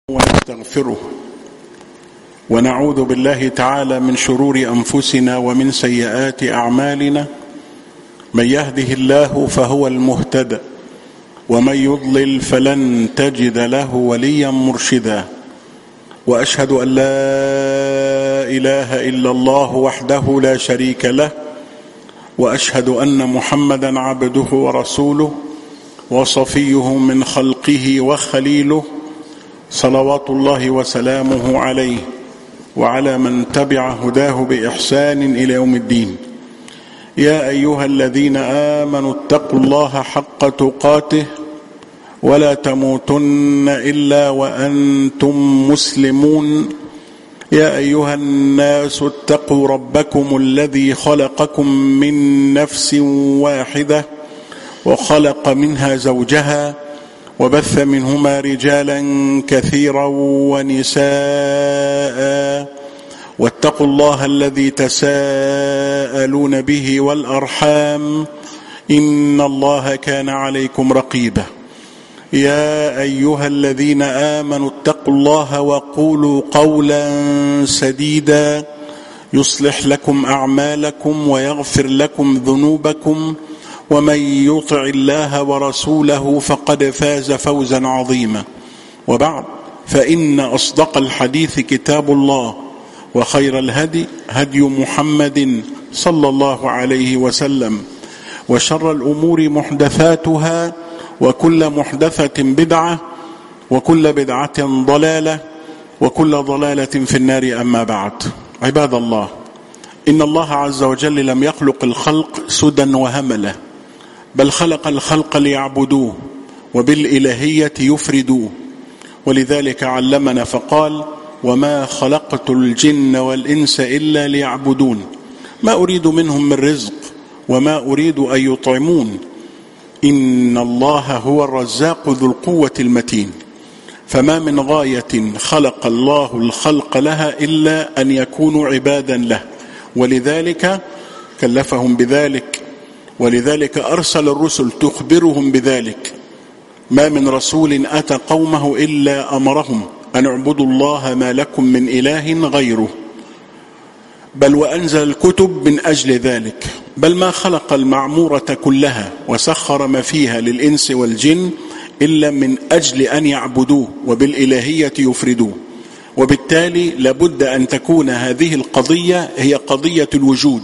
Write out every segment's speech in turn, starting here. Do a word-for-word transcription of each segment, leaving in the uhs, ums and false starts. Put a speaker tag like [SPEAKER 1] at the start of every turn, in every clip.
[SPEAKER 1] ونستغفره ونعوذ بالله تعالى من شرور أنفسنا ومن سيئات أعمالنا. من يهده الله فهو المهتدى ومن يضلل فلن تجد له وليا مرشدا. وأشهد أن لا إله إلا الله وحده لا شريك له، وأشهد أن محمدا عبده ورسوله وصفيه من خلقه وخليله، صلوات الله وسلامه عليه وعلى من تبع هداه بإحسان إلى يوم الدين. يا أيها الذين آمنوا اتقوا الله حق تقاته ولا تموتن إلا وأنتم مسلمون. يا أيها الناس اتقوا ربكم الذي خلقكم من نفس واحدة وخلق منها زوجها وبث منهما رجالا كثيرا ونساء، واتقوا الله الذي تساءلون به والأرحام إن الله كان عليكم رقيبا. يا أيها الذين آمنوا اتقوا الله وقولوا قولا سديدا يصلح لكم أعمالكم ويغفر لكم ذنوبكم، ومن يطع الله ورسوله فقد فاز فوزا عظيما. وبعد، فإن أصدق الحديث كتاب الله، وخير الهدي هدي محمد صلى الله عليه وسلم، وشر الأمور محدثاتها، وكل محدثة بدعة، وكل بدعة ضلالة، وكل ضلالة في النار. أما بعد، عباد الله، إن الله عز وجل لم يخلق الخلق سدى وهملة، بل خلق الخلق ليعبدوه وبالإلهية يفردوه. ولذلك علمنا فقال: وما خلقت الجن والإنس إلا ليعبدون ما أريد منهم من رزق وما أريد أن يطعمون إن الله هو الرزاق ذو القوة المتين. فما من غاية خلق الله الخلق لها إلا أن يكونوا عبادا له، ولذلك كلفهم بذلك، ولذلك أرسل الرسل تخبرهم بذلك. ما من رسول أتى قومه إلا أمرهم أن اعبدوا الله ما لكم من إله غيره، بل وأنزل الكتب من أجل ذلك. بل ما خلق المعمورة كلها وسخر ما فيها للإنس والجن إلا من أجل أن يعبدوه وبالإلهية يفردوه. وبالتالي لابد أن تكون هذه القضية هي قضية الوجود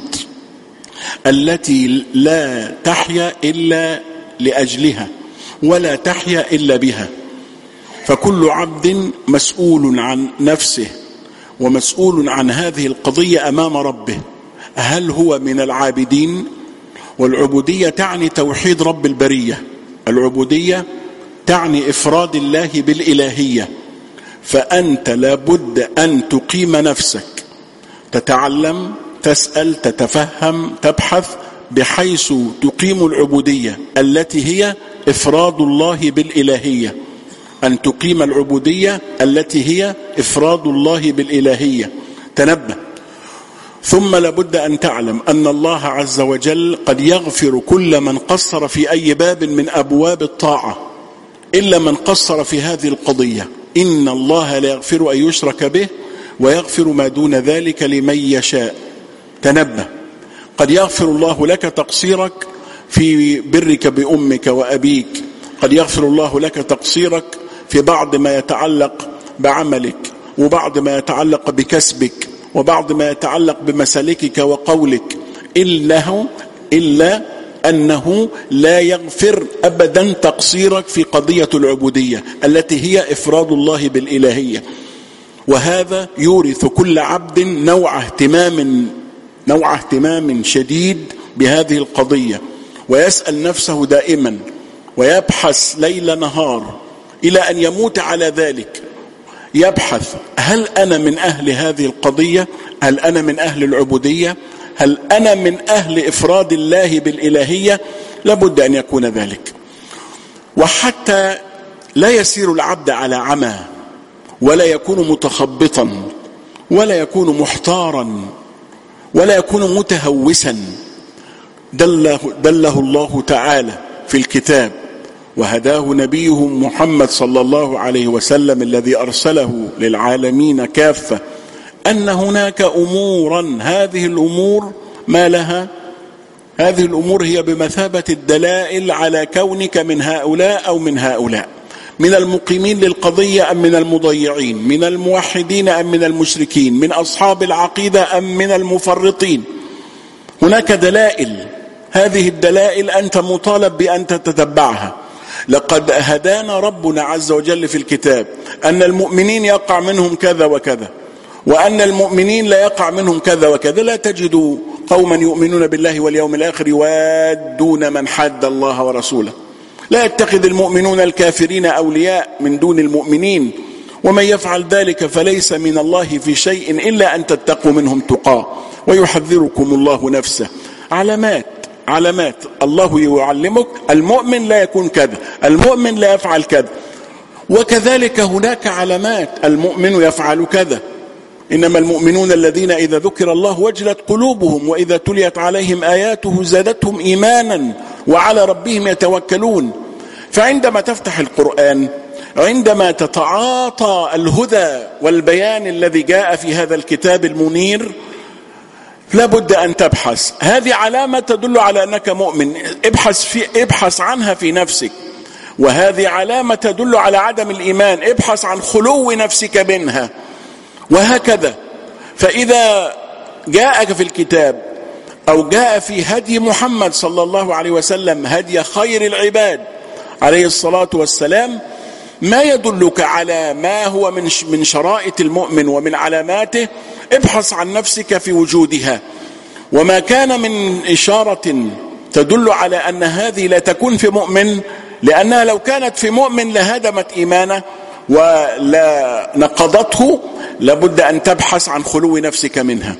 [SPEAKER 1] التي لا تحيا إلا لأجلها ولا تحيا إلا بها. فكل عبد مسؤول عن نفسه ومسؤول عن هذه القضية أمام ربه. هل هو من العابدين؟ والعبودية تعني توحيد رب البرية، العبودية تعني إفراد الله بالإلهية. فأنت لابد أن تقيم نفسك، تتعلم، تسأل، تتفهم، تبحث، بحيث تقيم العبودية التي هي إفراد الله بالإلهية. أن تقيم العبودية التي هي إفراد الله بالإلهية. تنبه. ثم لابد أن تعلم أن الله عز وجل قد يغفر كل من قصر في أي باب من أبواب الطاعة إلا من قصر في هذه القضية. إن الله لا يغفر أن يشرك به ويغفر ما دون ذلك لمن يشاء. تنبه. قد يغفر الله لك تقصيرك في برك بأمك وأبيك، قد يغفر الله لك تقصيرك في بعض ما يتعلق بعملك، وبعض ما يتعلق بكسبك، وبعض ما يتعلق بمسالكك وقولك، إلا, إلا أنه لا يغفر أبدا تقصيرك في قضية العبودية التي هي إفراد الله بالإلهية. وهذا يورث كل عبد نوع اهتمام نوع اهتمام شديد بهذه القضية، ويسأل نفسه دائما ويبحث ليل نهار إلى أن يموت على ذلك. يبحث: هل أنا من أهل هذه القضية؟ هل أنا من أهل العبودية؟ هل أنا من أهل إفراد الله بالإلهية؟ لابد أن يكون ذلك. وحتى لا يسير العبد على عمى، ولا يكون متخبطا، ولا يكون محتارا، ولا يكون متهوسا، دله, دله الله تعالى في الكتاب وهداه نبيهم محمد صلى الله عليه وسلم الذي أرسله للعالمين كافة، أن هناك أمورا، هذه الأمور ما لها؟ هذه الأمور هي بمثابة الدلائل على كونك من هؤلاء أو من هؤلاء، من المقيمين للقضية أم من المضيعين، من الموحدين أم من المشركين، من أصحاب العقيدة أم من المفرطين. هناك دلائل، هذه الدلائل أنت مطالب بأن تتتبعها. لقد هدانا ربنا عز وجل في الكتاب أن المؤمنين يقع منهم كذا وكذا، وأن المؤمنين لا يقع منهم كذا وكذا. لا تجد قوما يؤمنون بالله واليوم الآخر يوادون من حاد الله ورسوله. لا يتخذ المؤمنون الكافرين أولياء من دون المؤمنين، ومن يفعل ذلك فليس من الله في شيء إلا أن تتقوا منهم تقاه ويحذركم الله نفسه. علامات علامات الله يعلمك المؤمن لا يكون كذا، المؤمن لا يفعل كذا. وكذلك هناك علامات المؤمن يفعل كذا. إنما المؤمنون الذين إذا ذكر الله وجلت قلوبهم وإذا تليت عليهم آياته زادتهم إيمانا وعلى ربهم يتوكلون. فعندما تفتح القرآن، عندما تتعاطى الهدى والبيان الذي جاء في هذا الكتاب المنير، لابد أن تبحث. هذه علامة تدل على أنك مؤمن، ابحث, في ابحث عنها في نفسك. وهذه علامة تدل على عدم الإيمان، ابحث عن خلو نفسك منها، وهكذا. فإذا جاءك في الكتاب أو جاء في هدي محمد صلى الله عليه وسلم، هدي خير العباد عليه الصلاة والسلام، ما يدلك على ما هو من من شرائط المؤمن ومن علاماته، ابحث عن نفسك في وجودها. وما كان من إشارة تدل على أن هذه لا تكون في مؤمن، لأنها لو كانت في مؤمن لهدمت إيمانه ولا نقضته، لابد أن تبحث عن خلو نفسك منها.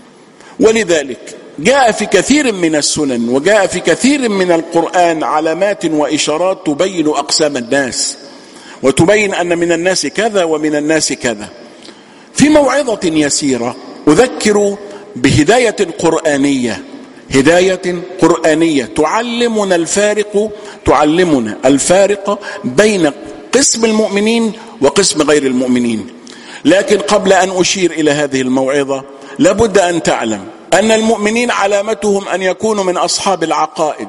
[SPEAKER 1] ولذلك جاء في كثير من السنن وجاء في كثير من القرآن علامات وإشارات تبين أقسام الناس، وتبين أن من الناس كذا ومن الناس كذا. في موعظة يسيرة أذكر بهداية قرآنية، هداية قرآنية تعلمنا الفارق تعلمنا الفارق بين قسم المؤمنين وقسم غير المؤمنين. لكن قبل أن أشير إلى هذه الموعظة، لابد أن تعلم أن المؤمنين علامتهم أن يكونوا من أصحاب العقائد،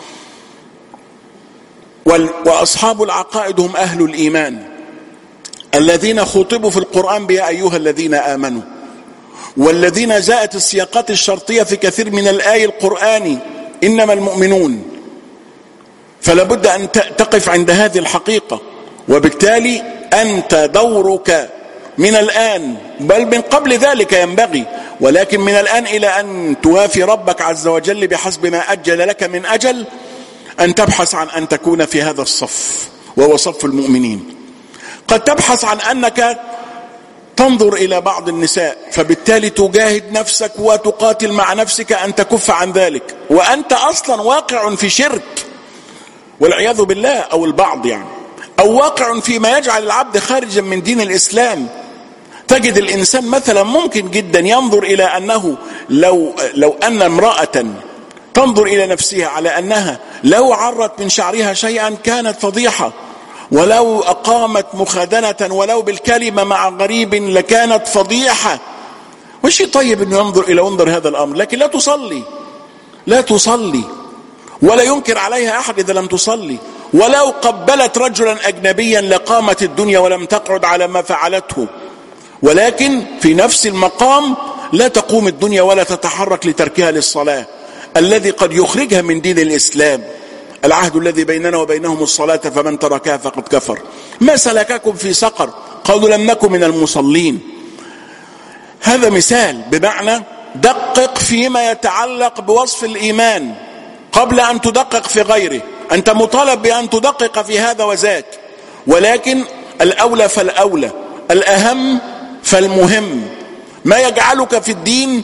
[SPEAKER 1] وأصحاب العقائد هم أهل الإيمان الذين خطبوا في القرآن بيا أيها الذين آمنوا، والذين جاءت السياقات الشرطية في كثير من الآي القرآني إنما المؤمنون. فلابد أن تقف عند هذه الحقيقة. وبالتالي أنت دورك من الآن، بل من قبل ذلك ينبغي، ولكن من الآن إلى أن توافي ربك عز وجل بحسب ما أجل لك من أجل، أن تبحث عن أن تكون في هذا الصف، وهو صف المؤمنين. قد تبحث عن أنك تنظر إلى بعض النساء، فبالتالي تجاهد نفسك وتقاتل مع نفسك أن تكف عن ذلك، وأنت أصلا واقع في شرك والعياذ بالله، أو البعض يعني، أو واقع فيما يجعل العبد خارجا من دين الإسلام. تجد الإنسان مثلا ممكن جدا ينظر إلى أنه لو, لو أن امرأة تنظر إلى نفسها على أنها لو عرت من شعرها شيئا كانت فضيحة، ولو أقامت مخادنة ولو بالكلمة مع غريب لكانت فضيحة. وشي طيب أنه ينظر إلى انظر هذا الأمر، لكن لا تصلي لا تصلي ولا ينكر عليها أحد إذا لم تصلي. ولو قبلت رجلا أجنبيا لقامت الدنيا ولم تقعد على ما فعلته، ولكن في نفس المقام لا تقوم الدنيا ولا تتحرك لتركها للصلاة الذي قد يخرجها من دين الإسلام. العهد الذي بيننا وبينهم الصلاة فمن تركها فقد كفر. ما سلككم في سقر؟ قالوا لم نكن من المصلين. هذا مثال، بمعنى دقق فيما يتعلق بوصف الإيمان قبل أن تدقق في غيره. أنت مطالب بأن تدقق في هذا وذاك، ولكن الأولى فالأولى، الأهم فالمهم. ما يجعلك في الدين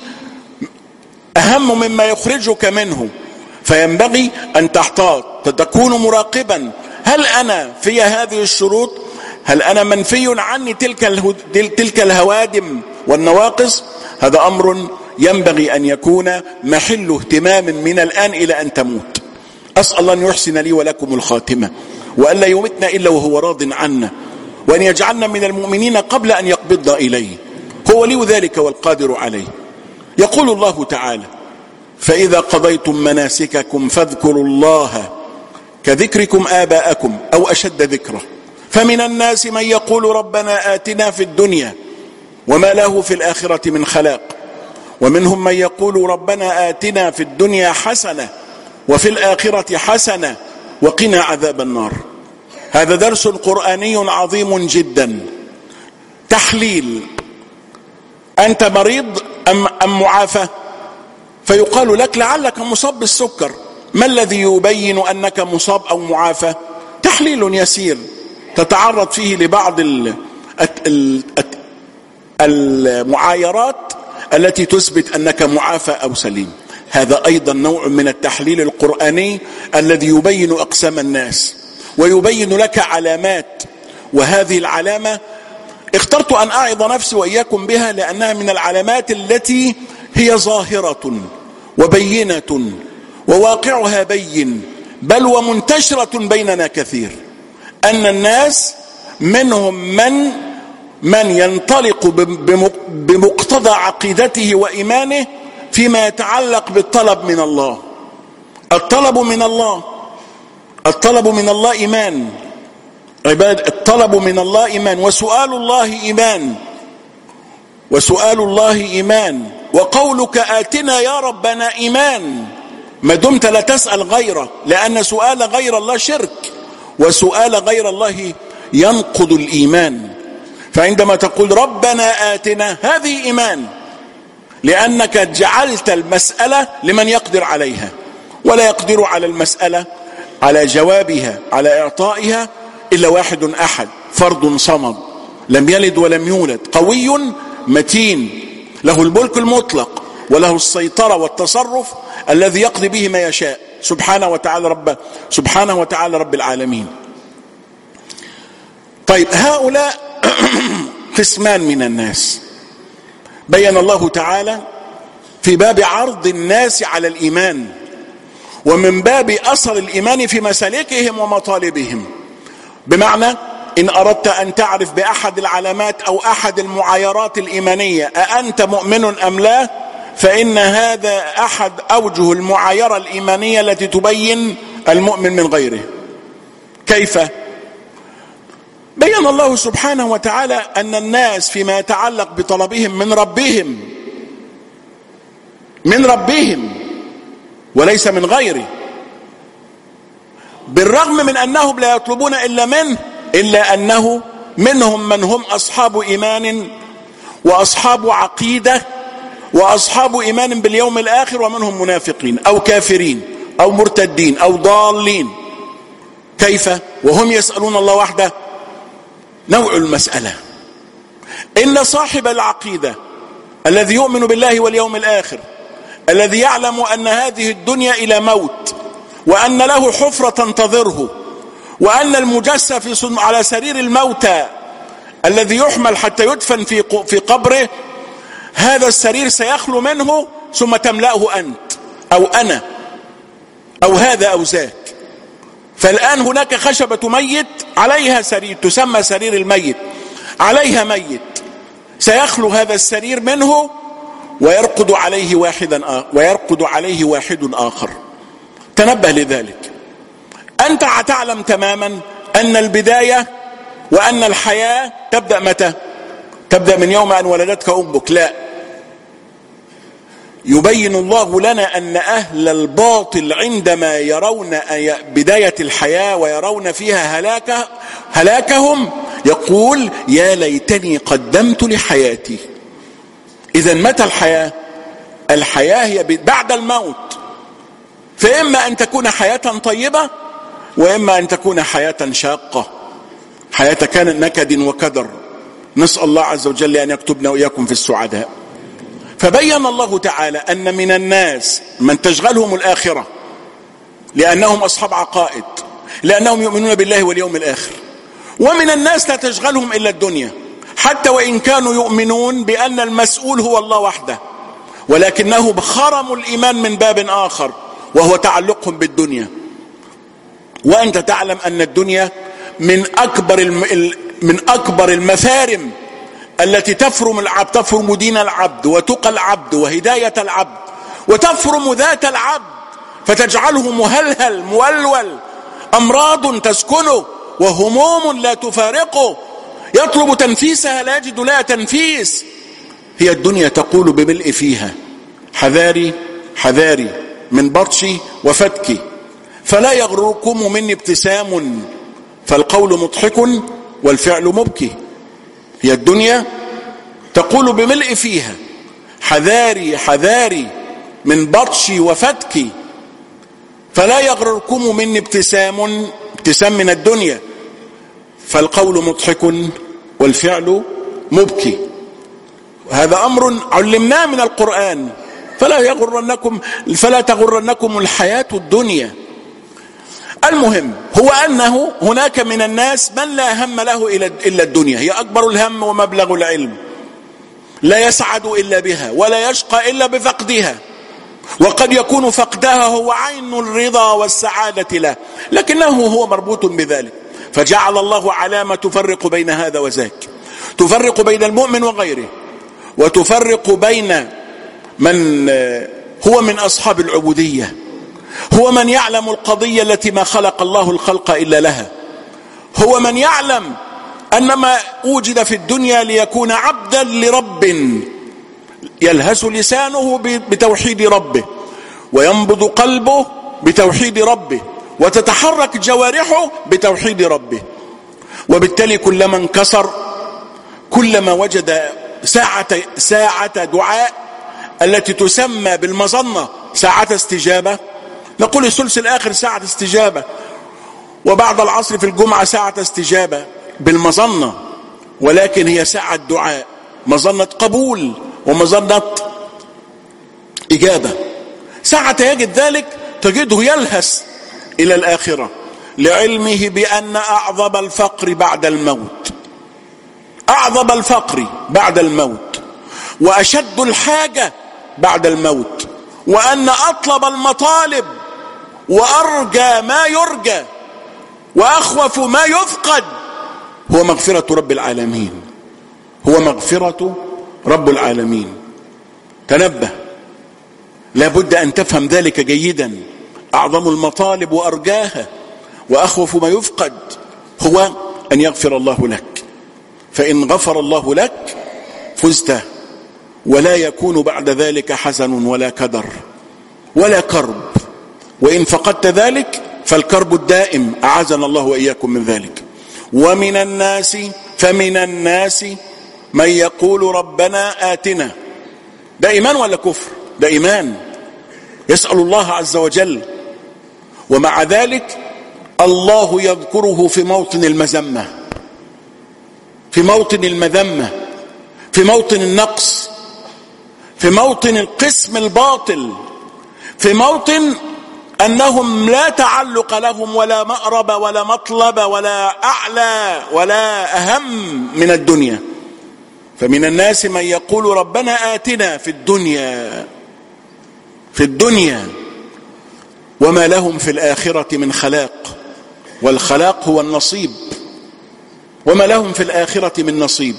[SPEAKER 1] أهم مما يخرجك منه، فينبغي أن تحتاط، تكون مراقبا. هل أنا في هذه الشروط؟ هل أنا منفي عني تلك تلك الهوادم والنواقص؟ هذا أمر ينبغي أن يكون محل اهتمام من الآن إلى أن تموت. أسأل الله أن يحسن لي ولكم الخاتمة، وأن لا يمتنا إلا وهو راض عنا، وأن يجعلنا من المؤمنين قبل أن يقبضنا إليه، هو ولي ذلك والقادر عليه. يقول الله تعالى: فإذا قضيتم مناسككم فاذكروا الله كذكركم آباءكم أو أشد ذكره، فمن الناس من يقول ربنا آتنا في الدنيا وما له في الآخرة من خلاق، ومنهم من يقول ربنا آتنا في الدنيا حسنة وفي الآخرة حسنة وقنا عذاب النار. هذا درس قرآني عظيم جدا. تحليل: أنت مريض أم, أم معافى؟ فيقال لك لعلك مصاب بالسكر. ما الذي يبين أنك مصاب أو معافى؟ تحليل يسير تتعرض فيه لبعض المعايرات التي تثبت أنك معافى أو سليم. هذا أيضا نوع من التحليل القرآني الذي يبين أقسام الناس ويبين لك علامات، وهذه العلامة اخترت أن أعظ نفسي وإياكم بها لأنها من العلامات التي هي ظاهرة وبينة وواقعها بين، بل ومنتشرة بيننا كثير، أن الناس منهم من من ينطلق بمقتضى عقيدته وإيمانه فيما يتعلق بالطلب من الله. الطلب من الله الطلب من الله إيمان عباد الطلب من الله إيمان، وسؤال الله إيمان وسؤال الله إيمان وقولك آتنا يا ربنا إيمان، ما دمت لا تسأل غيره، لأن سؤال غير الله شرك، وسؤال غير الله ينقض الإيمان. فعندما تقول ربنا آتنا هذه إيمان، لأنك جعلت المسألة لمن يقدر عليها، ولا يقدر على المسألة على جوابها على إعطائها إلا واحد أحد، فرد صمد، لم يلد ولم يولد، قوي متين، له الملك المطلق وله السيطرة والتصرف الذي يقضي به ما يشاء، سبحانه وتعالى رب سبحانه وتعالى رب العالمين. طيب، هؤلاء قسمان من الناس بين الله تعالى في باب عرض الناس على الإيمان، ومن باب أثر الإيمان في مسالكهم ومطالبهم. بمعنى إن أردت أن تعرف بأحد العلامات أو أحد المعايرات الإيمانية أأنت مؤمن أم لا، فإن هذا أحد أوجه المعايرة الإيمانية التي تبين المؤمن من غيره. كيف؟ بين الله سبحانه وتعالى أن الناس فيما يتعلق بطلبهم من ربهم من ربهم وليس من غيره، بالرغم من أنهم لا يطلبون إلا منه، إلا أنه منهم من هم أصحاب إيمان وأصحاب عقيدة وأصحاب إيمان باليوم الآخر، ومنهم منافقين أو كافرين أو مرتدين أو ضالين. كيف وهم يسألون الله وحده؟ نوع المسألة إن صاحب العقيدة الذي يؤمن بالله واليوم الآخر، الذي يعلم أن هذه الدنيا إلى موت، وأن له حفرة تنتظره، وأن المجسد على سرير الموتى الذي يحمل حتى يدفن في في قبره، هذا السرير سيخلو منه ثم تملأه أنت أو أنا أو هذا أو ذاك. فالآن هناك خشبة ميت عليها سرير تسمى سرير الميت، عليها ميت، سيخلو هذا السرير منه ويرقد عليه واحدا آخر ويرقد عليه واحد آخر. تنبه لذلك. أنت تعلم تماما أن البداية وأن الحياة تبدأ متى؟ تبدأ من يوم أن ولدتك أمك؟ لا، يبين الله لنا أن أهل الباطل عندما يرون بداية الحياة ويرون فيها هلاك هلاكهم يقول يا ليتني قدمت لحياتي. إذا متى الحياة؟ الحياة هي بعد الموت، فإما أن تكون حياة طيبة وإما أن تكون حياة شاقة، حياة كانت نكد وكدر. نسأل الله عز وجل أن يكتبنا وإياكم في السعداء. فبين الله تعالى أن من الناس من تشغلهم الآخرة لأنهم أصحاب عقائد، لأنهم يؤمنون بالله واليوم الآخر، ومن الناس لا تشغلهم إلا الدنيا، حتى وإن كانوا يؤمنون بأن المسؤول هو الله وحده، ولكنه خرموا الإيمان من باب آخر وهو تعلقهم بالدنيا. وأنت تعلم أن الدنيا من أكبر من أكبر المفارم التي تفرم العبد، تفرم دين العبد وتقى العبد وهداية العبد، وتفرم ذات العبد فتجعله مهلهل مولول، أمراض تسكنه وهموم لا تفارقه، يطلب تنفيسها لا يجد لها تنفيس. هي الدنيا تقول بملء فيها: حذاري حذاري من بطشي وفتكي، فلا يغركم مني ابتسام، فالقول مضحك والفعل مبكي. هي الدنيا تقول بملء فيها: حذاري حذاري من بطشي وفتكي، فلا يغرركم مني ابتسام، ابتسام من الدنيا، فالقول مضحك والفعل مبكي. هذا أمر علمناه من القرآن، فلا يغرنكم فلا تغرنكم الحياة الدنيا. المهم هو أنه هناك من الناس من لا هم له إلا الدنيا، هي أكبر الهم ومبلغ العلم، لا يسعد إلا بها ولا يشقى إلا بفقدها، وقد يكون فقدها هو عين الرضا والسعادة له، لكنه هو مربوط بذلك. فجعل الله علامة تفرق بين هذا وذاك، تفرق بين المؤمن وغيره، وتفرق بين من هو من أصحاب العبودية، هو من يعلم القضية التي ما خلق الله الخلق إلا لها، هو من يعلم أن ما أوجد في الدنيا ليكون عبدا لرب، يلهس لسانه بتوحيد ربه، وينبض قلبه بتوحيد ربه، وتتحرك جوارحه بتوحيد ربه. وبالتالي كلما انكسر، كلما وجد ساعة, ساعة دعاء التي تسمى بالمظنة ساعة استجابة، نقول الثلث الآخر ساعة استجابة، وبعد العصر في الجمعة ساعة استجابة بالمظنة، ولكن هي ساعة دعاء، مظنة قبول ومظنة إجابة. ساعة يجد ذلك تجده يلهس إلى الآخرة، لعلمه بأن أعظم الفقر بعد الموت، أعظم الفقر بعد الموت، وأشد الحاجة بعد الموت، وأن أطلب المطالب وأرجى ما يرجى وأخوف ما يفقد هو مغفرة رب العالمين، هو مغفرة رب العالمين. تنبه، لابد أن تفهم ذلك جيدا. أعظم المطالب وأرجاها وأخوف ما يفقد هو أن يغفر الله لك، فإن غفر الله لك فزت، ولا يكون بعد ذلك حزن ولا كدر ولا كرب، وإن فقدت ذلك فالكرب الدائم، أعاذنا الله وإياكم من ذلك. ومن الناس فمن الناس من يقول ربنا آتنا، ده إيمان ولا كفر؟ ده إيمان، يسأل الله عز وجل، ومع ذلك الله يذكره في موطن المذمة، في موطن المذمة، في موطن النقص، في موطن القسم الباطل، في موطن أنهم لا تعلق لهم ولا مأرب ولا مطلب ولا أعلى ولا أهم من الدنيا. فمن الناس من يقول ربنا آتنا في الدنيا في الدنيا وما لهم في الآخرة من خلاق، والخلاق هو النصيب، وما لهم في الآخرة من نصيب.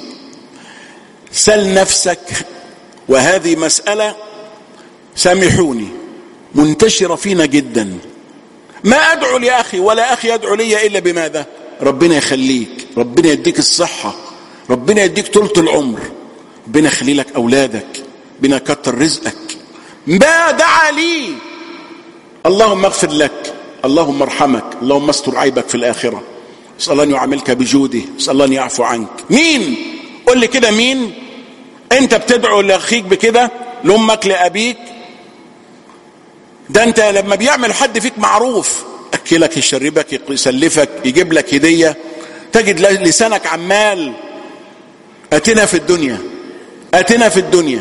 [SPEAKER 1] سل نفسك، وهذه مسألة سامحوني منتشرة فينا جدا، ما أدعو لأخي ولا أخي يدعو لي إلا بماذا؟ ربنا يخليك، ربنا يديك الصحة، ربنا يديك طولة العمر، ربنا يخلي لك أولادك، ربنا يكتر رزقك. ما دعا لي اللهم اغفر لك، اللهم ارحمك، اللهم استر عيبك في الآخرة، اسأل الله أن يعاملك بجوده، اسأل الله أن يعفو عنك. مين؟ قل لي كده، مين انت بتدعو لأخيك بكده، لأمك لأبيك؟ ده انت لما بيعمل حد فيك معروف، أكلك يشربك يسلفك يجيب لك هدية، تجد لسانك عمال أتنا في الدنيا أتنا في الدنيا.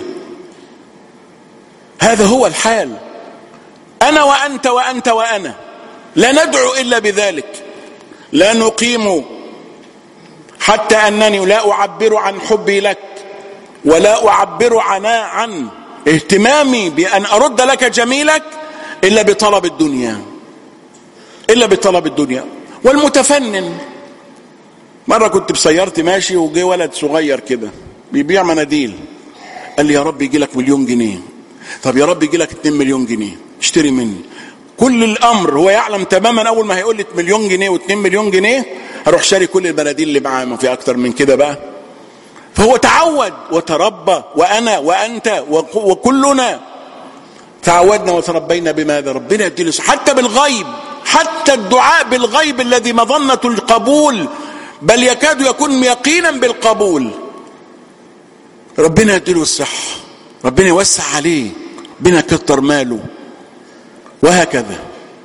[SPEAKER 1] هذا هو الحال. أنا وأنت وأنت وأنا لا ندعو إلا بذلك، لا نقيم حتى أنني لا أعبر عن حبي لك، ولا أعبر عن عن اهتمامي بأن أرد لك جميلك إلا بطلب الدنيا. إلا بطلب الدنيا. والمتفنن، مرة كنت بسيارتي ماشي وجي ولد صغير كده بيبيع مناديل، قال لي يا رب يجي لك مليون جنيه. طب يا رب يجي لك اتنين مليون جنيه اشتري مني. كل الأمر هو يعلم تماما أول ما هيقول لي مليون جنيه واتنين مليون جنيه هروح شاري كل المناديل اللي معاه، ما في أكتر من كده بقى. فهو تعود وتربى، وأنا وأنت وكلنا تعودنا وتربينا بماذا؟ ربنا يديله حتى بالغيب، حتى الدعاء بالغيب الذي مظنة القبول بل يكاد يكون يقينا بالقبول، ربنا يديله الصحة، ربنا يوسع عليه، ربنا يكتر ماله، وهكذا.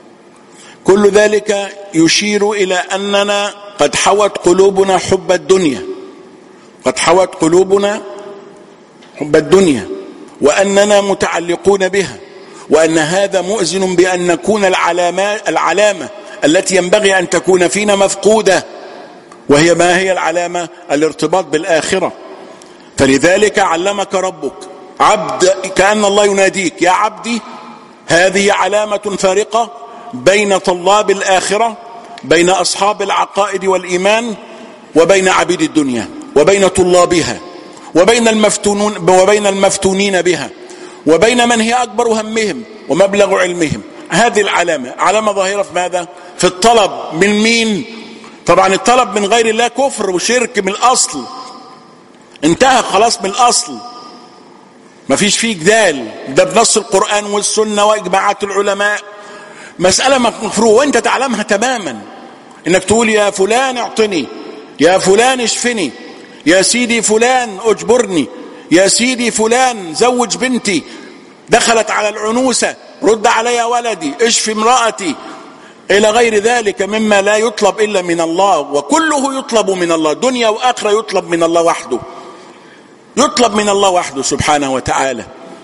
[SPEAKER 1] كل ذلك يشير إلى أننا قد حوت قلوبنا حب الدنيا، قد حوت قلوبنا حب الدنيا، وأننا متعلقون بها، وأن هذا مؤذن بأن نكون العلامة, العلامة التي ينبغي أن تكون فينا مفقودة. وهي ما هي العلامة؟ الارتباط بالآخرة. فلذلك علمك ربك عبد، كأن الله يناديك يا عبدي. هذه علامة فارقة بين طلاب الآخرة، بين أصحاب العقائد والإيمان، وبين عبيد الدنيا، وبين طلابها، وبين المفتونون وبين المفتونين بها، وبين من هي أكبر همهم ومبلغ علمهم. هذه العلامة علامة ظاهرة في ماذا؟ في الطلب من مين؟ طبعا الطلب من غير الله كفر وشرك من الأصل، انتهى خلاص من الأصل، ما فيش فيه جدال، ده بنص القرآن والسنة وإجماعات العلماء. مسألة مفروغ وانت تعلمها تماما، انك تقول يا فلان اعطني، يا فلان اشفني، يا سيدي فلان اجبرني، يا سيدي فلان زوج بنتي، دخلت على العنوسة رد علي ولدي، اشفي امرأتي، إلى غير ذلك مما لا يطلب إلا من الله. وكله يطلب من الله، دنيا وآخرة يطلب من الله وحده، يطلب من الله وحده سبحانه وتعالى.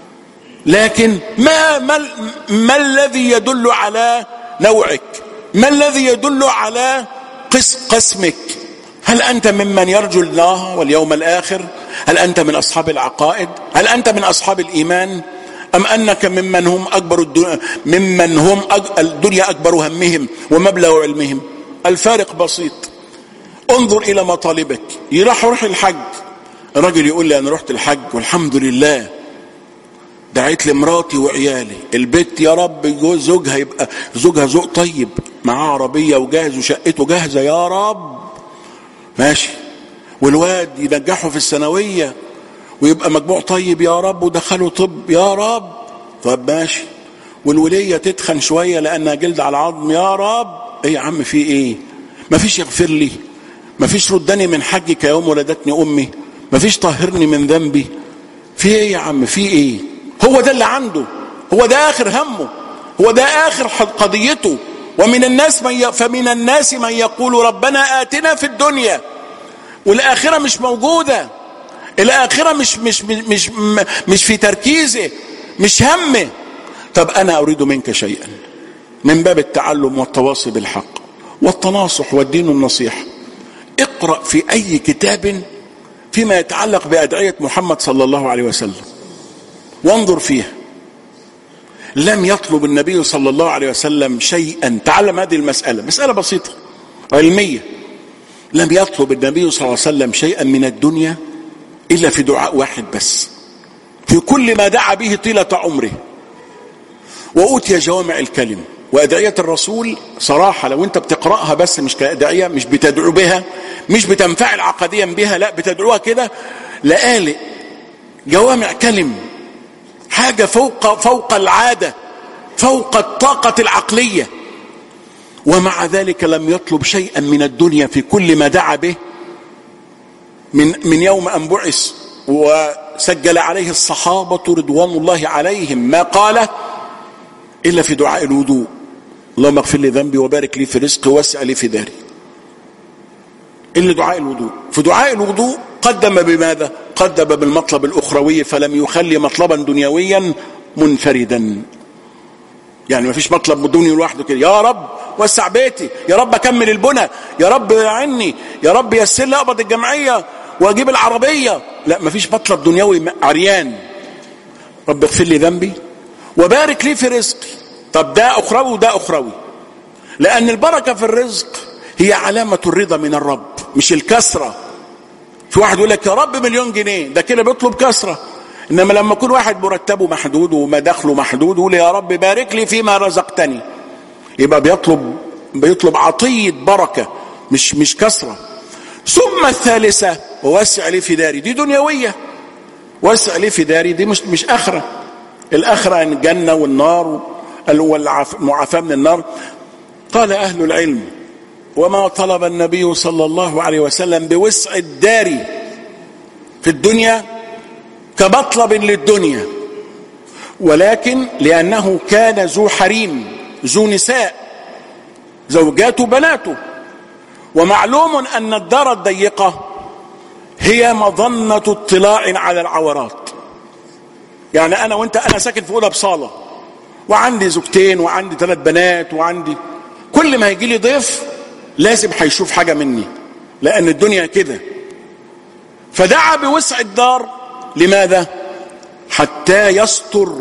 [SPEAKER 1] لكن ما, ما, ما الذي يدل على نوعك؟ ما الذي يدل على قسمك؟ هل أنت ممن يرجو الله واليوم الآخر؟ هل أنت من أصحاب العقائد؟ هل أنت من أصحاب الإيمان؟ أم أنك ممن هم أكبر الدنيا، ممن هم الدنيا أكبر همهم ومبلغ علمهم؟ الفارق بسيط. انظر إلى مطالبك. يروح روح الحج، الرجل يقول لي أنا رحت الحج والحمد لله، دعيت لمراتي وعيالي، البيت يا رب زوجها يبقى زوجها ذوق طيب، معاه عربية وجاهز وشقته جاهزة يا رب، ماشي، والواد ينجحه في الثانوية ويبقى مجموع طيب يا رب، ودخله طب يا رب، طب ماشي، والولية تتخن شوية لأنها جلد على عظم يا رب. ايه يا عم في ايه؟ مفيش يغفر لي، مفيش ردني من حجك يوم ولدتني امي، مفيش طهرني من ذنبي، في ايه يا عم في ايه؟ هو ده اللي عنده، هو ده اخر همه، هو ده اخر قضيته. ومن الناس من ي... فمن الناس من يقول ربنا آتنا في الدنيا، والآخرة مش موجودة، الآخرة مش مش مش مش في تركيزه، مش همه. طب أنا أريد منك شيئا من باب التعلم والتواصي بالحق والتناصح والدين النصيحة. اقرأ في أي كتاب فيما يتعلق بأدعية محمد صلى الله عليه وسلم وانظر فيها. لم يطلب النبي صلى الله عليه وسلم شيئا، تعلم هذه المسألة، مسألة بسيطة علمية، لم يطلب النبي صلى الله عليه وسلم شيئا من الدنيا إلا في دعاء واحد بس في كل ما دعا به طيلة عمره، وأوتي جوامع الكلم. وأدعية الرسول صراحة لو أنت بتقرأها بس مش كأدعية، مش بتدعو بها، مش بتنفعل عقديا بها، لا بتدعوها كده لآلئ، جوامع كلم، حاجة فوق فوق العادة، فوق الطاقة العقلية. ومع ذلك لم يطلب شيئا من الدنيا في كل ما دعا به من من يوم أن بعث وسجل عليه الصحابة رضوان الله عليهم ما قال إلا في دعاء الوضوء: اللهم اغفر لي ذنبي وبارك لي في رزقي واسع لي في داري. إلا دعاء الوضوء. في دعاء الوضوء قدم بماذا؟ قدم بالمطلب الأخروي، فلم يخلي مطلبا دنيويا منفردا. يعني ما فيش مطلب دنيا لوحده كده، يا رب وسع بيتي، يا رب اكمل البنى، يا رب عني، يا رب يسر لي اقبض الجمعيه واجيب العربيه. لا، ما فيش مطلب دنيوي عريان. رب اغفر لي ذنبي وبارك لي في رزقي. طب ده اخروي وده اخروي. لأن البركة في الرزق هي علامة الرضا من الرب مش الكسرة. في واحد يقول لك يا رب مليون جنيه، ده كده بيطلب كسرة. إنما لما يكون واحد مرتبه محدود ومدخله محدود يقول يا رب بارك لي فيما رزقتني، يبقى بيطلب بيطلب عطية بركة مش مش كسرة. ثم الثالثة ووسع لي في داري، دي دنيوية. وسع لي في داري دي مش مش آخرة. الآخرة الجنة والنار والمعافاة من النار. قال أهل العلم وما طلب النبي صلى الله عليه وسلم بوسع الدار في الدنيا كمطلب للدنيا، ولكن لأنه كان ذو حريم ذو نساء زوجاته بناته، ومعلوم أن الدار الضيقة هي مظنة اطلاع على العورات. يعني أنا وأنت أنا ساكن في أوضة بصالة وعندي زوجتين وعندي ثلاث بنات وعندي، كل ما هيجي لي ضيف لازم هيشوف حاجة مني لأن الدنيا كده. فدعا بوسع الدار لماذا؟ حتى يستر،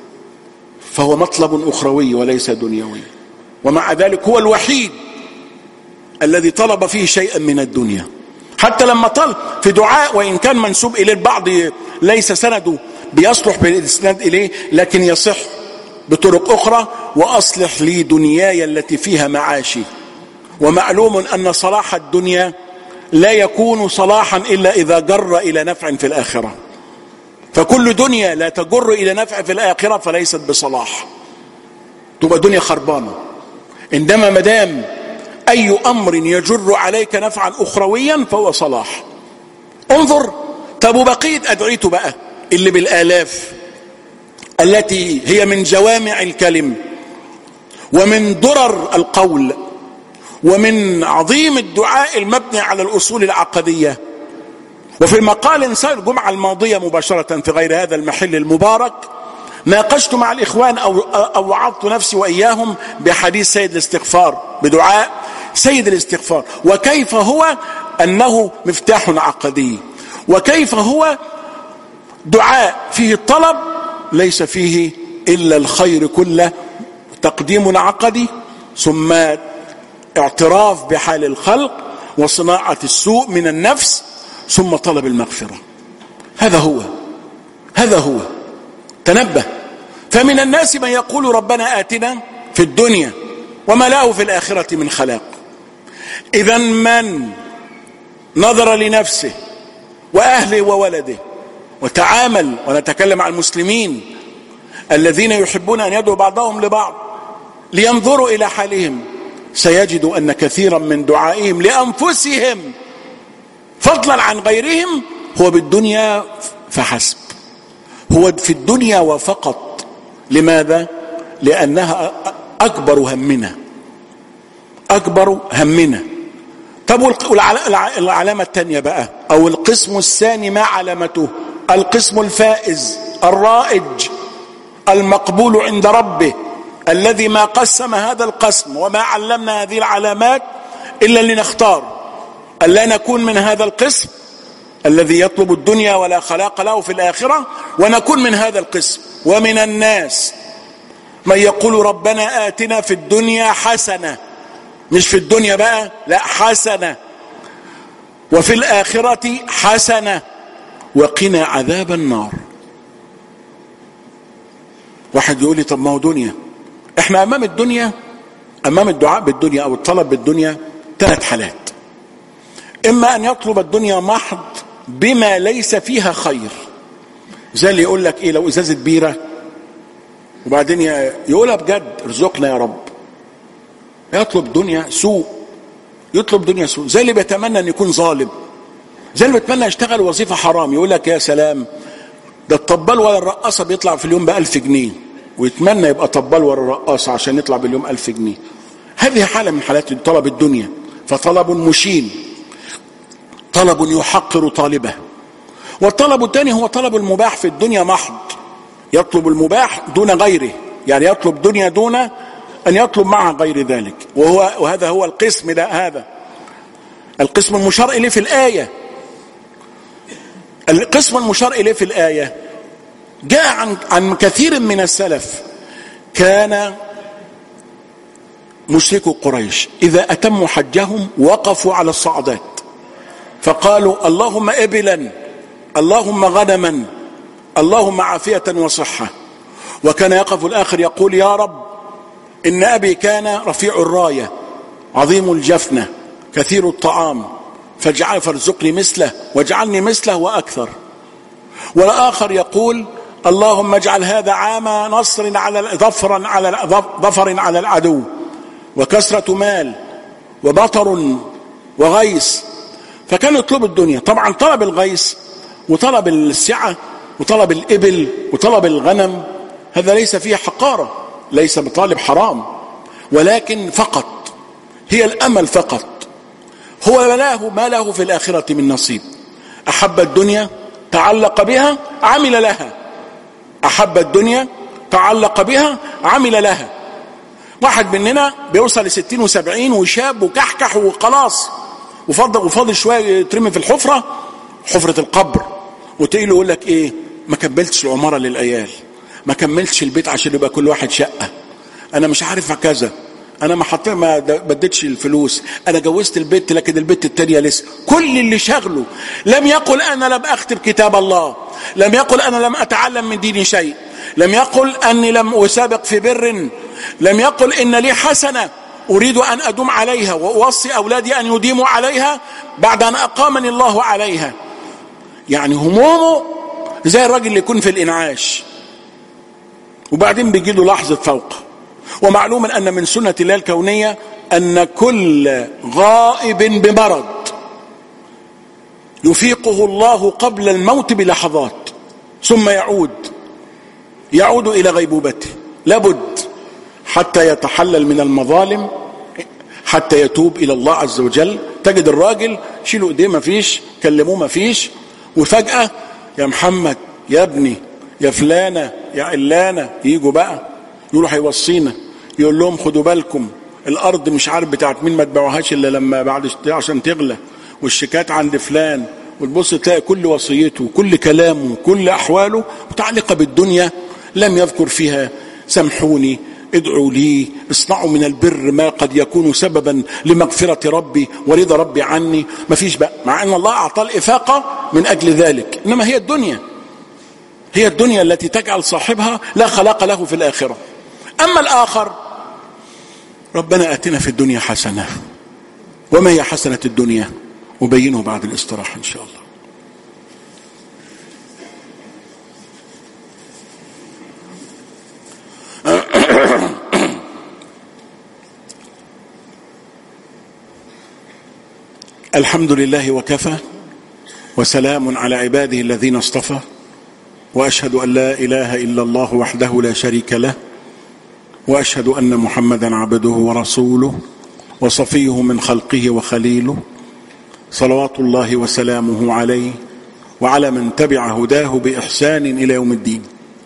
[SPEAKER 1] فهو مطلب أخروي وليس دنيوي. ومع ذلك هو الوحيد الذي طلب فيه شيئا من الدنيا. حتى لما طلب في دعاء وإن كان منسوب إليه البعض ليس سنده بيصلح بالإسناد إليه، لكن يصح بطرق أخرى: وأصلح لي دنياي التي فيها معاشي. ومعلوم أن صلاح الدنيا لا يكون صلاحا إلا إذا جر إلى نفع في الآخرة، فكل دنيا لا تجر إلى نفع في الآخرة فليست بصلاح، تبقى دنيا خربانة. عندما مدام أي أمر يجر عليك نفعا أخرويا فهو صلاح. انظر طب وبقية أدعيته بقى اللي بالآلاف التي هي من جوامع الكلم ومن درر القول ومن عظيم الدعاء المبني على الأصول العقدية. وفي مقال صار الجمعة الماضية مباشرة في غير هذا المحل المبارك ناقشت مع الإخوان أو, أو وعظت نفسي وإياهم بحديث سيد الاستغفار، بدعاء سيد الاستغفار، وكيف هو أنه مفتاح عقدي، وكيف هو دعاء فيه الطلب ليس فيه إلا الخير كله، تقديم عقدي ثم اعتراف بحال الخلق وصناعة السوء من النفس ثم طلب المغفرة. هذا هو هذا هو تنبه. فمن الناس من يقول ربنا آتنا في الدنيا وما له في الآخرة من خلاق. إذا من نظر لنفسه وأهله وولده وتعامل، ونتكلم عن المسلمين الذين يحبون أن يدعوا بعضهم لبعض لينظروا إلى حالهم، سيجد أن كثيرا من دعائهم لأنفسهم فضلا عن غيرهم هو بالدنيا فحسب، هو في الدنيا وفقط. لماذا؟ لأنها أكبر همنا أكبر همنا. طب والعلامة الثانية بقى أو القسم الثاني ما علامته؟ القسم الفائز الرائج المقبول عند ربه الذي ما قسم هذا القسم وما علمنا هذه العلامات إلا لنختار ألا نكون من هذا القسم الذي يطلب الدنيا ولا خلاق له في الآخرة، ونكون من هذا القسم. ومن الناس من يقول ربنا آتنا في الدنيا حسنة، مش في الدنيا بقى، لا حسنة، وفي الآخرة حسنة وقنا عذاب النار. واحد يقول لي طب ما هو دنيا. احنا امام الدنيا، امام الدعاء بالدنيا او الطلب بالدنيا ثلاث حالات: اما ان يطلب الدنيا محض بما ليس فيها خير، زي اللي يقول لك ايه لو ازازه بيره وبعدين يقولها بجد ارزقنا يا رب، يطلب دنيا سوء، يطلب دنيا سوء. زي اللي بيتمنى ان يكون ظالم، زي اللي بيتمنى يشتغل وظيفه حرام، يقول لك يا سلام ده الطبال ولا الرقاصه بيطلع في اليوم بألف جنيه، ويتمنى يبقى طبال ورا الرقاصه عشان يطلع باليوم ألف جنيه. هذه حاله من حالات طلب الدنيا، فطلب مشين، طلب يحقر طالبه. والطلب الثاني هو طلب المباح في الدنيا محض، يطلب المباح دون غيره، يعني يطلب دنيا دون أن يطلب معها غير ذلك. وهو وهذا هو القسم ده، هذا القسم المشار إليه في الآية. القسم المشار إليه في الآية جاء عن عن كثير من السلف كان مشركو قريش إذا أتموا حجهم وقفوا على الصعدات فقالوا اللهم إبلا، اللهم غنما، اللهم عافية وصحة. وكان يقف الآخر يقول يا رب إن أبي كان رفيع الراية عظيم الجفنة كثير الطعام فاجعل فارزقني مثله واجعلني مثله وأكثر. والآخر يقول اللهم اجعل هذا عام نصر على ظفر على ظفر على العدو وكسرة مال وبطر وغيث. فكان يطلب الدنيا. طبعا طلب الغيث وطلب السعة وطلب الإبل وطلب الغنم هذا ليس فيه حقارة، ليس بطالب حرام، ولكن فقط هي الأمل فقط. هو له ما له في الآخرة من نصيب. أحب الدنيا تعلق بها عمل لها، أحب الدنيا تعلق بها عمل لها. واحد مننا بيوصل لستين وسبعين وشاب وكحكح وخلاص وفضل وفضل شوية يترمي في الحفرة، حفرة القبر، وتقول له يقول لك ايه ما كملتش العمارة للعيال، ما كملتش البيت عشان يبقى كل واحد شقة، انا مش عارف كذا، انا ما حطيت ما بديتش الفلوس، انا جوزت البيت لكن البيت التانية لسه. كل اللي شغله لم يقل انا لم اكتب كتاب الله، لم يقل انا لم اتعلم من ديني شيء، لم يقل اني لم اسابق في بر، لم يقل ان لي حسنة اريد ان ادوم عليها واوصي اولادي ان يديموا عليها بعد ان اقامني الله عليها. يعني همومه زي الراجل اللي يكون في الانعاش وبعدين بيجي له لحظة فوق. ومعلوم ان من سنة الله الكونية ان كل غائب بمرض يفيقه الله قبل الموت بلحظات ثم يعود يعود الى غيبوبته، لابد حتى يتحلل من المظالم، حتى يتوب الى الله عز وجل. تجد الراجل شيلوا ايديه ما فيش، كلموه ما فيش، وفجأة يا محمد يا ابني يا فلانة يا علانة ييجوا بقى يقولوا هيوصينا، يقول لهم خدوا بالكم الارض مش عارف بتاعت مين ما تبيعوهاش الا لما بعد عشان تغلى، والشيكات عند فلان، وتبص تلاقي كل وصيته وكل كلامه وكل احواله متعلقة بالدنيا، لم يذكر فيها سامحوني، ادعوا لي، اصنعوا من البر ما قد يكون سببا لمغفرة ربي ورضا ربي عني. ما فيش بقى، مع ان الله اعطى الافاقة من اجل ذلك، انما هي الدنيا هي الدنيا التي تجعل صاحبها لا خلاق له في الآخرة. أما الآخر ربنا آتنا في الدنيا حسنة. وما هي حسنة الدنيا؟ أبينه بعد الاستراحة إن شاء الله. الحمد لله وكفى وسلام على عباده الذين اصطفى، وأشهد أن لا إله إلا الله وحده لا شريك له، وأشهد أن محمدا عبده ورسوله وصفيه من خلقه وخليله، صلوات الله وسلامه عليه وعلى من تبع هداه بإحسان إلى يوم الدين.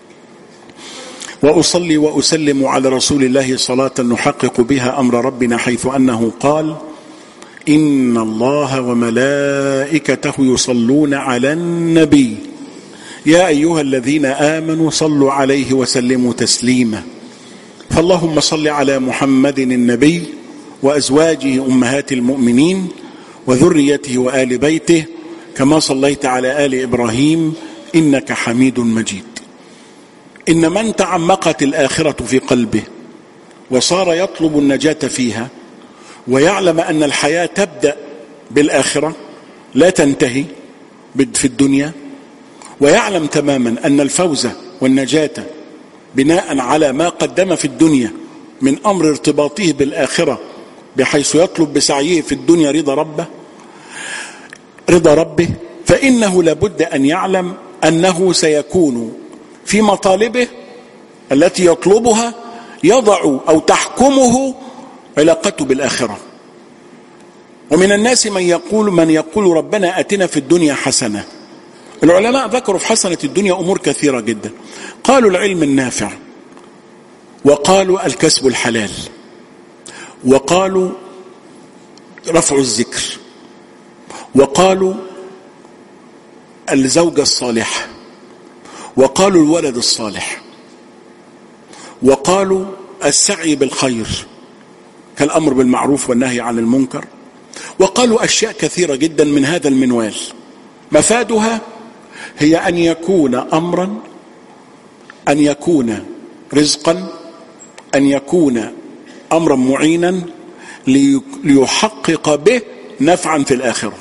[SPEAKER 1] وأصلي وأسلم على رسول الله صلاة نحقق بها أمر ربنا، حيث أنه قال إن الله وملائكته يصلون على النبي يا أيها الذين آمنوا صلوا عليه وسلموا تسليما. فاللهم صل على محمد النبي وأزواجه أمهات المؤمنين وذريته وآل بيته كما صليت على آل إبراهيم إنك حميد مجيد. إن من تعمقت الآخرة في قلبه وصار يطلب النجاة فيها ويعلم أن الحياة تبدأ بالآخرة لا تنتهي في الدنيا، ويعلم تماما أن الفوز والنجاة بناء على ما قدم في الدنيا من أمر ارتباطه بالآخرة، بحيث يطلب بسعيه في الدنيا رضا ربه رضا ربه فإنه لابد أن يعلم أنه سيكون في مطالبه التي يطلبها يضع أو تحكمه علاقته بالآخرة. ومن الناس من يقول من يقول ربنا أتنا في الدنيا حسنة. العلماء ذكروا في حسنة الدنيا أمور كثيرة جدا، قالوا العلم النافع، وقالوا الكسب الحلال، وقالوا رفع الذكر، وقالوا الزوجة الصالحة، وقالوا الولد الصالح، وقالوا السعي بالخير كالأمر بالمعروف والنهي عن المنكر. وقالوا أشياء كثيرة جدا من هذا المنوال، مفادها هي أن يكون أمرا، أن يكون رزقا، أن يكون أمرا معينا ليحقق به نفعا في الآخرة.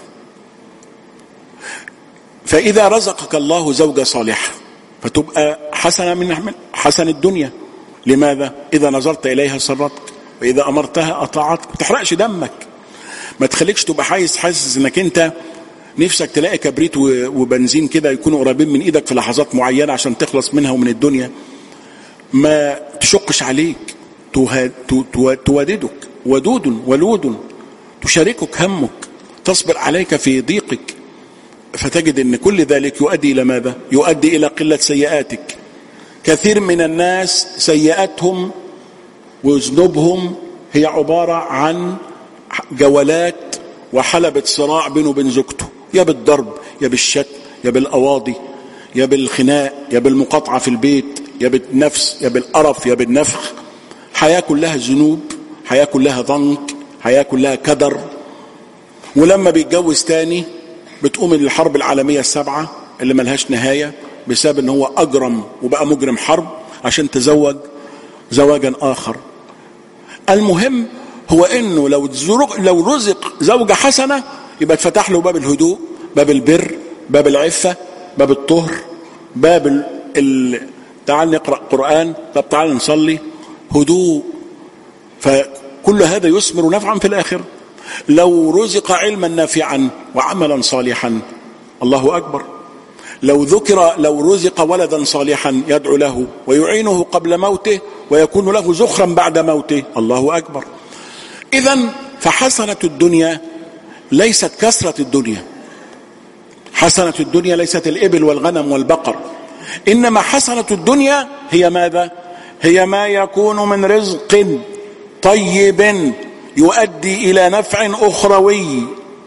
[SPEAKER 1] فإذا رزقك الله زوجة صالحة فتبقى حسنة من حسن الدنيا. لماذا؟ إذا نظرت إليها سرتك، وإذا أمرتها أطاعتك. ما تحرقش دمك، ما تخليكش تبقى حاسس حاسس انك انت نفسك تلاقي كبريت وبنزين كده يكونوا قريبين من ايدك في لحظات معينة عشان تخلص منها ومن الدنيا. ما تشقش عليك، توددك ودود ولود، تشاركك همك، تصبر عليك في ضيقك. فتجد ان كل ذلك يؤدي الى ماذا؟ يؤدي الى قلة سيئاتك. كثير من الناس سيئاتهم وذنوبهم هي عبارة عن جولات وحلبة صراع بينه وبين زوجته، يا بالضرب يا بالشتم يا بالأواضي يا بالخناق يا بالمقاطعة في البيت يا بالنفس يا بالقرف يا بالنفخ. حياة كلها ذنوب، حياة كلها ضنك، حياة كلها كدر. ولما بيتجوز تاني بتقوم الحرب العالمية السبعة اللي ملهاش نهاية بسبب ان هو أجرم وبقى مجرم حرب عشان تزوج زواجا آخر. المهم هو انه لو لو رزق زوجة حسنة يبقى اتفتح له باب الهدوء، باب البر، باب العفة، باب الطهر، باب ال... ال... تعال نقرأ قرآن، طب تعال نصلي، هدوء. فكل هذا يثمر نفعا في الآخرة. لو رزق علما نافعا وعملا صالحا الله أكبر. لو ذكر لو رزق ولدا صالحا يدعو له ويعينه قبل موته ويكون له زخرا بعد موته الله أكبر. إذن فحسنة الدنيا ليست كثرة الدنيا، حسنة الدنيا ليست الإبل والغنم والبقر، إنما حسنة الدنيا هي ماذا؟ هي ما يكون من رزق طيب يؤدي إلى نفع أخروي،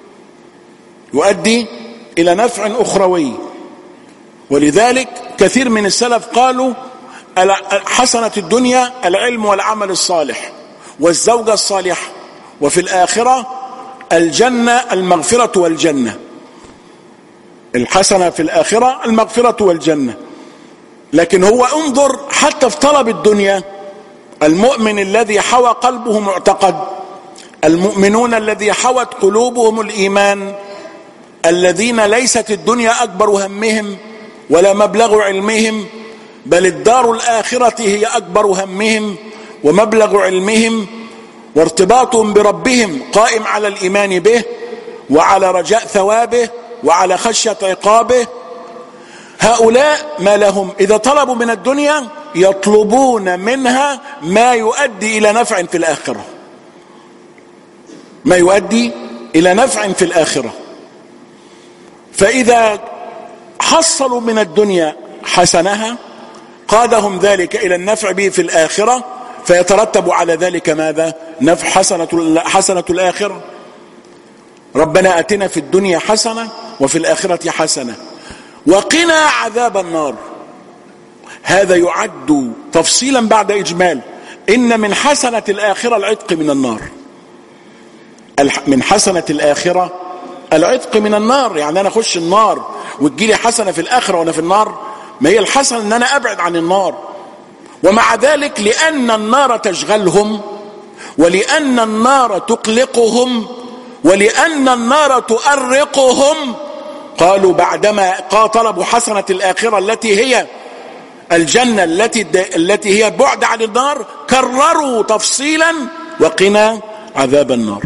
[SPEAKER 1] يؤدي إلى نفع أخروي. ولذلك كثير من السلف قالوا حسنة الدنيا العلم والعمل الصالح والزوجة الصالحة، وفي الآخرة الجنة المغفرة والجنة. الحسنة في الآخرة المغفرة والجنة. لكن هو انظر حتى في طلب الدنيا، المؤمن الذي حوى قلبه معتقد، المؤمنون الذي حوت قلوبهم الإيمان، الذين ليست الدنيا أكبر همهم ولا مبلغ علمهم، بل الدار الآخرة هي أكبر همهم ومبلغ علمهم، وارتباطهم بربهم قائم على الإيمان به وعلى رجاء ثوابه وعلى خشية عقابه. هؤلاء ما لهم إذا طلبوا من الدنيا يطلبون منها ما يؤدي إلى نفع في الآخرة، ما يؤدي إلى نفع في الآخرة. فإذا حصلوا من الدنيا حسنها قادهم ذلك إلى النفع به في الآخرة، فيترتب على ذلك ماذا؟ نفع حسنة, حسنة الآخرة. ربنا آتنا في الدنيا حسنة وفي الآخرة حسنة وقنا عذاب النار. هذا يعد تفصيلا بعد إجمال. إن من حسنة الآخرة العتق من النار، من حسنة الآخرة العتق من النار. يعني أنا أخش النار وتجيلي حسنة في الآخرة وأنا في النار؟ ما هي الحسنة أن أنا أبعد عن النار. ومع ذلك لأن النار تشغلهم ولأن النار تقلقهم ولأن النار تؤرقهم قالوا بعدما طلبوا حسنة الآخرة التي هي الجنة التي التي هي بعد عن النار كرروا تفصيلا وقنا عذاب النار.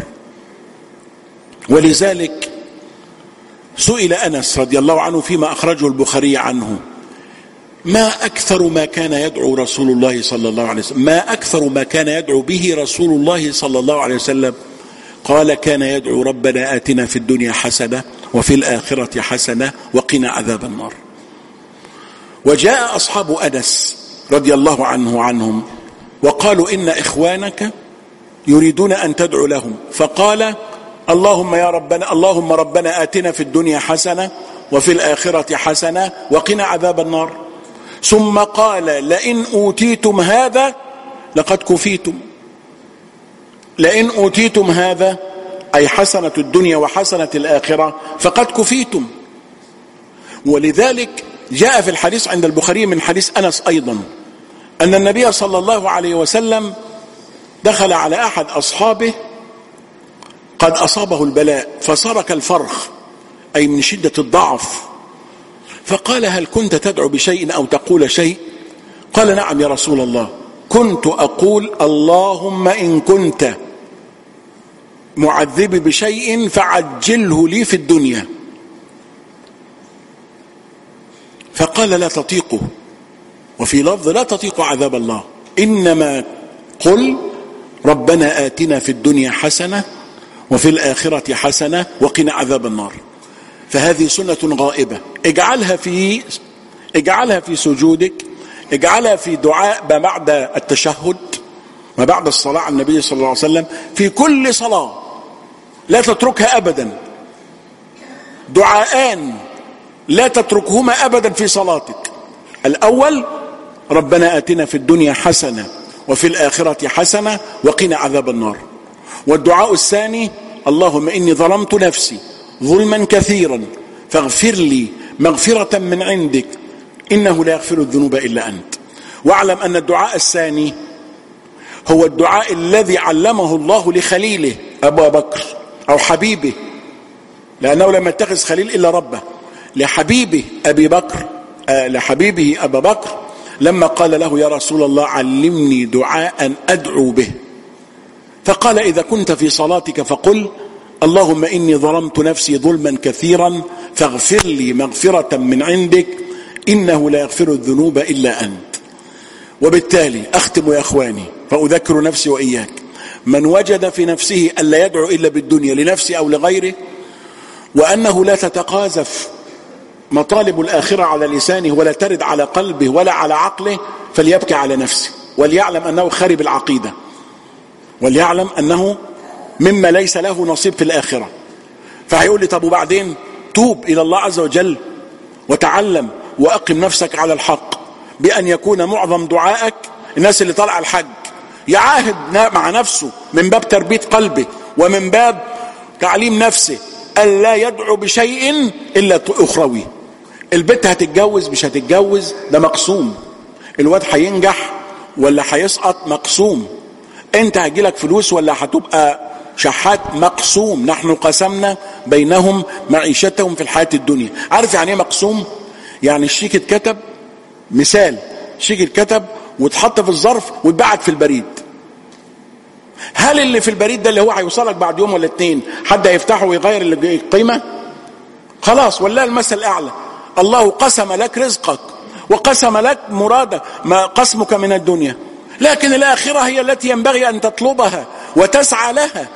[SPEAKER 1] ولذلك سئل أنس رضي الله عنه فيما أخرجه البخاري عنه: ما أكثر ما كان يدعو رسول الله صلى الله عليه وسلم، ما أكثر ما كان يدعو به رسول الله صلى الله عليه وسلم؟ قال: كان يدعو ربنا آتنا في الدنيا حسنة وفي الآخرة حسنة وقنا عذاب النار. وجاء أصحاب أنس رضي الله عنه عنهم وقالوا: إن إخوانك يريدون أن تدعو لهم، فقال: اللهم يا ربنا اللهم ربنا آتنا في الدنيا حسنة وفي الآخرة حسنة وقنا عذاب النار. ثم قال: لئن أوتيتم هذا لقد كفيتم. لئن أوتيتم هذا أي حسنة الدنيا وحسنة الآخرة فقد كفيتم. ولذلك جاء في الحديث عند البخاري من حديث أنس أيضا أن النبي صلى الله عليه وسلم دخل على أحد أصحابه قد أصابه البلاء فصار كالفرخ أي من شدة الضعف، فقال هل كنت تدعو بشيء أو تقول شيء؟ قال نعم يا رسول الله، كنت أقول اللهم إن كنت معذبي بشيء فعجله لي في الدنيا. فقال لا تطيقه، وفي لفظ لا تطيق عذاب الله، إنما قل ربنا آتنا في الدنيا حسنة وفي الآخرة حسنة وقنا عذاب النار. فهذه سنة غائبة، اجعلها في اجعلها في سجودك، اجعلها في دعاء ما بعد التشهد، ما بعد الصلاة على النبي صلى الله عليه وسلم، في كل صلاة لا تتركها أبدا. دعاءان لا تتركهما أبدا في صلاتك، الأول ربنا آتنا في الدنيا حسنة وفي الآخرة حسنة وقنا عذاب النار، والدعاء الثاني اللهم إني ظلمت نفسي ظلما كثيرا فاغفر لي مغفرة من عندك إنه لا يغفر الذنوب إلا أنت. واعلم أن الدعاء الثاني هو الدعاء الذي علمه الله لخليله أبو بكر أو حبيبه، لأنه لم يتخذ خليل إلا ربه، لحبيبه أبي بكر آه لحبيبه أبا بكر لما قال له يا رسول الله علمني دعاء أدعو به، فقال إذا كنت في صلاتك فقل اللهم إني ظلمت نفسي ظلما كثيرا فاغفر لي مغفرة من عندك إنه لا يغفر الذنوب إلا أنت. وبالتالي أختم يا أخواني فأذكر نفسي وإياك، من وجد في نفسه ألا يدعو إلا بالدنيا لنفسه أو لغيره، وأنه لا تتقاذف مطالب الآخرة على لسانه ولا ترد على قلبه ولا على عقله، فليبكي على نفسه وليعلم أنه خارب العقيدة، وليعلم أنه مما ليس له نصيب في الآخرة. فهيقول لي طب وبعدين؟ توب إلى الله عز وجل وتعلم وأقم نفسك على الحق، بأن يكون معظم دعائك الناس اللي طالع الحج يعاهد مع نفسه من باب تربية قلبه ومن باب تعليم نفسه ألا يدعو بشيء إلا أخروي. البنت هتتجوز مش هتتجوز ده مقسوم، الواد هينجح ولا هيسقط مقسوم، انت هتجيلك فلوس ولا هتبقى شحات مقسوم، نحن قسمنا بينهم معيشتهم في الحياة الدنيا. عارف يعني ايه مقسوم؟ يعني الشيك اتكتب، مثال شيك اتكتب واتحط في الظرف واتبعت في البريد، هل اللي في البريد ده اللي هو هيوصلك بعد يوم ولا اتنين حد هيفتحه ويغير القيمة؟ خلاص. والله المثل الأعلى، الله قسم لك رزقك وقسم لك مرادك ما قسمك من الدنيا، لكن الآخرة هي التي ينبغي أن تطلبها وتسعى لها،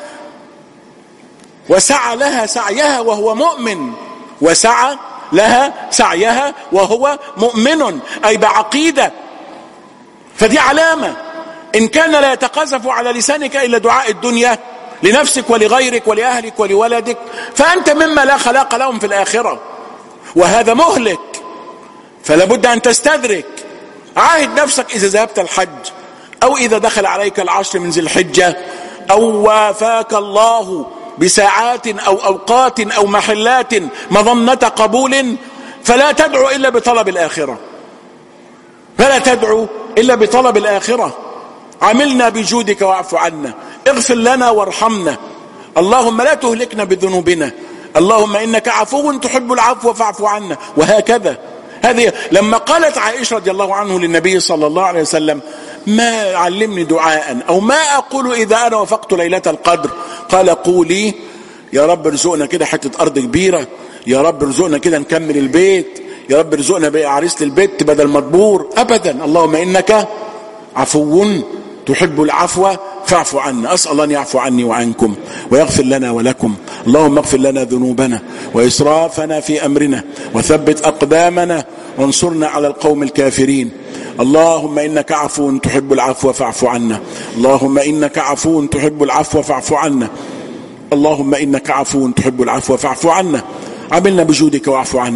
[SPEAKER 1] وسعى لها سعيها وهو مؤمن، وسعى لها سعيها وهو مؤمن أي بعقيدة. فدي علامة إن كان لا يتقذف على لسانك إلا دعاء الدنيا لنفسك ولغيرك ولأهلك ولولدك، فأنت مما لا خلاق لهم في الآخرة، وهذا مهلك. فلا بد أن تستدرك. عاهد نفسك إذا ذهبت الحج أو إذا دخل عليك العشر من ذي الحجة أو وافاك الله بساعات أو أوقات أو محلات مظنة قبول، فلا تدعو إلا بطلب الآخرة، فلا تدعو إلا بطلب الآخرة. عملنا بجودك واعف عنا، اغفر لنا وارحمنا، اللهم لا تهلكنا بذنوبنا، اللهم إنك عفو تحب العفو فاعف عنا، وهكذا. هذه لما قالت عائشة رضي الله عنه للنبي صلى الله عليه وسلم ما علمني دعاء أو ما أقول إذا أنا وفقت ليلة القدر، قال قولي يا رب ارزقنا كده حتة أرض كبيرة، يا رب ارزقنا كده نكمل البيت، يا رب ارزقنا بقى عريس للبيت بدل مدبور، أبدا. اللهم إنك عفو تحب العفو فاعف عنا. أسأل الله أن يعفو عني وعنكم ويغفر لنا ولكم. اللهم اغفر لنا ذنوبنا وإسرافنا في أمرنا وثبت أقدامنا وانصرنا على القوم الكافرين. اللهم إنك عفو تحب العفو فاعف عنا، اللهم إنك عفو تحب العفو فاعف عنا، اللهم إنك عفو تحب العفو فاعف عنا. عملنا بجودك واعف عنا،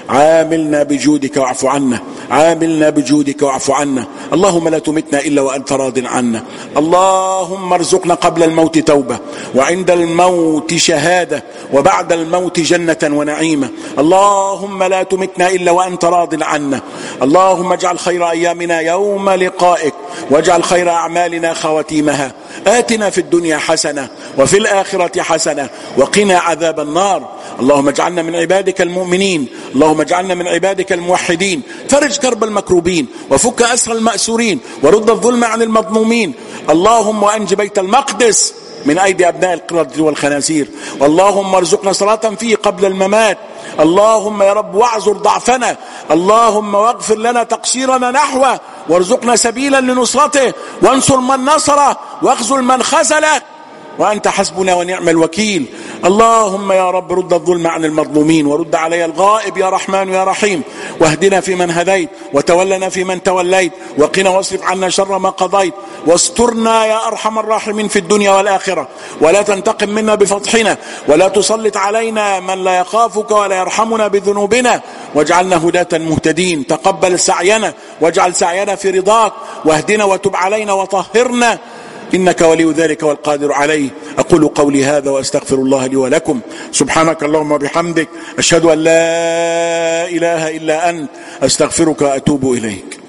[SPEAKER 1] عاملنا بجودك واعف عنا، عاملنا بجودك واعف عنا. اللهم لا تمتنا إلا وأنت راض عنا. اللهم ارزقنا قبل الموت توبة، وعند الموت شهادة، وبعد الموت جنة ونعيمة. اللهم لا تمتنا إلا وأنت راض عنا. اللهم اجعل خير أيامنا يوم لقائك، واجعل خير أعمالنا خواتيمها. آتنا في الدنيا حسنة وفي الآخرة حسنة وقنا عذاب النار. اللهم اجعلنا من عبادك المؤمنين، اللهم اجعلنا من عبادك الموحدين. فرج كرب المكروبين، وفك أسر المأسورين، ورد الظلم عن المظلومين. اللهم وأنج بيت المقدس من أيدي أبناء القردة والخنازير. واللهم ارزقنا صلاة فيه قبل الممات. اللهم يا رب واعذر ضعفنا، اللهم واغفر لنا تقصيرنا نحوه، وارزقنا سبيلا لنصرته، وانصر من نصره، واخذل من خذله، وأنت حسبنا ونعم الوكيل. اللهم يا رب رد الظلم عن المظلومين، ورد علي الغائب يا رحمن يا رحيم. واهدنا فيمن هديت، وتولنا فيمن توليت، وقنا واصرف عنا شر ما قضيت، واسترنا يا أرحم الراحمين في الدنيا والآخرة، ولا تنتقم منا بفضحنا، ولا تسلط علينا من لا يخافك ولا يرحمنا بذنوبنا، واجعلنا هداة مهتدين. تقبل سعينا، واجعل سعينا في رضاك، واهدنا وتب علينا وطهرنا، إنك ولي ذلك والقادر عليه. أقول قولي هذا وأستغفر الله لي ولكم. سبحانك اللهم وبحمدك، أشهد أن لا إله إلا أنت، أستغفرك وأتوب إليك.